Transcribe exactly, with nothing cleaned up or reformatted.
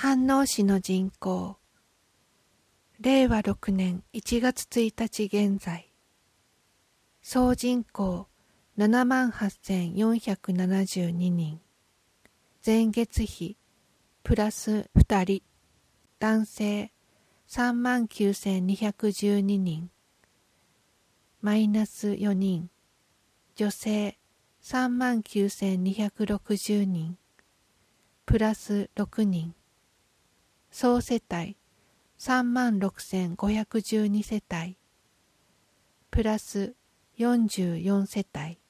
飯能市の人口、れいわろくねんいちがつついたち現在、総人口ななまんはっせんよんひゃくななじゅうににん、前月比プラスふたり、男性さんまんきゅうせんにひゃくじゅうににん、マイナスよにん、女性さんまんきゅうせんにひゃくろくじゅうにん、プラスろくにん、総世帯さんまんろくせんごひゃくじゅうにせたい、プラスよんじゅうよんせたい。